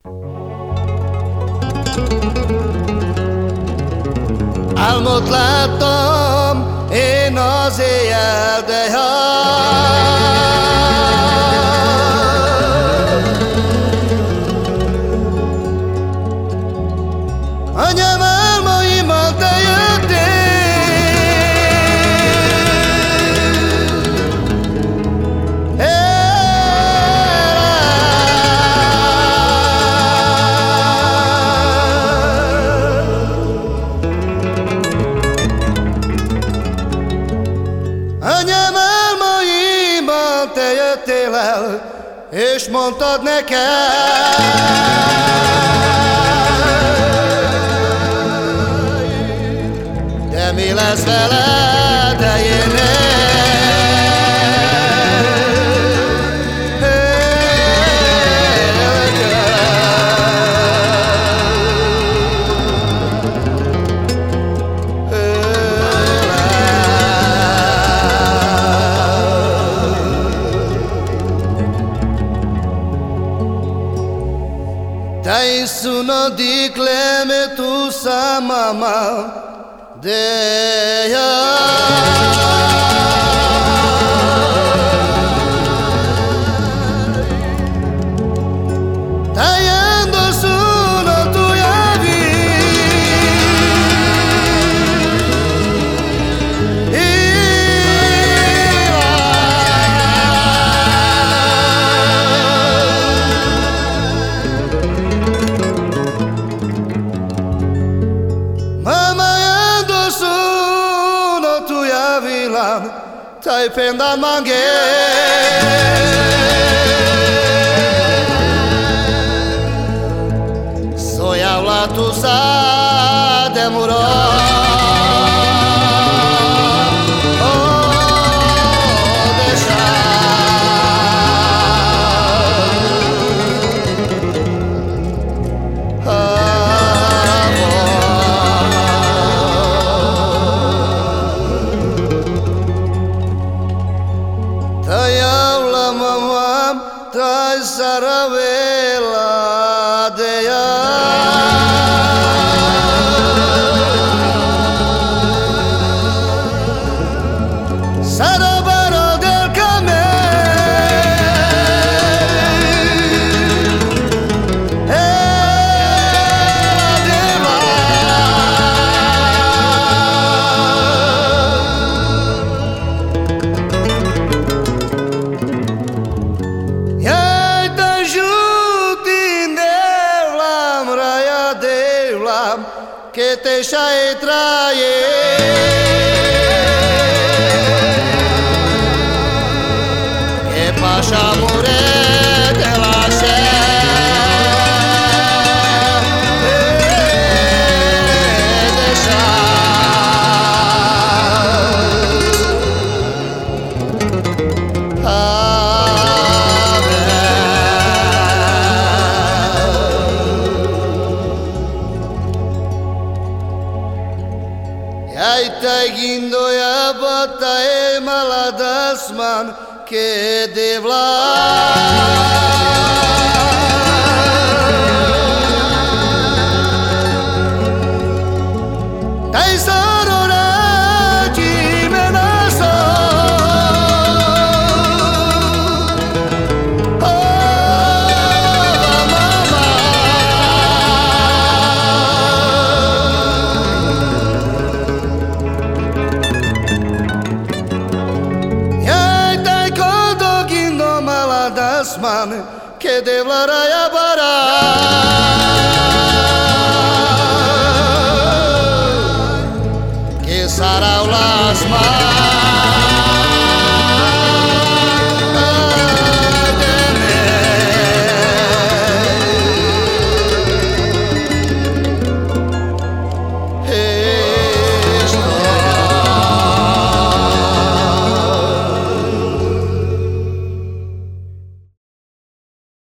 Álmot láttam én az éjjel, de anyám, álmaimmal te anyám, álmaimmal te jöttél el, és mondtad nekem, de mi lesz veled, de én Dai suno di cleme tu sa mama deya Tayando suno tu yavi Tai pendan mange Soiaula tu sa demuro Trai saravela deya Sarabaro del che te sai traie che pasha mure de la se Ai gindo ya bata e maladasman che devla Tai sarora ki menaso che devlara ya bara che sarà un lasma